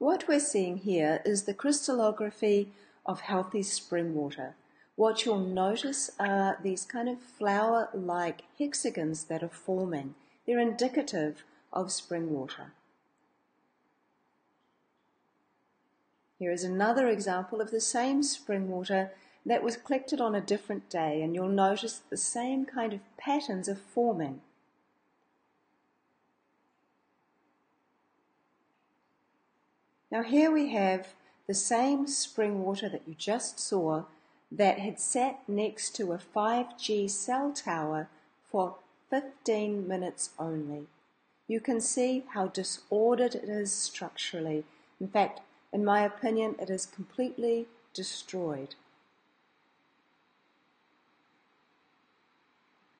What we're seeing here is the crystallography of healthy spring water. What you'll notice are these kind of flower-like hexagons that are forming. They're indicative of spring water. Here is another example of the same spring water that was collected on a different day, and you'll notice the same kind of patterns are forming. Now here we have the same spring water that you just saw that had sat next to a 5G cell tower for 15 minutes only. You can see how disordered it is structurally. In fact, in my opinion, it is completely destroyed.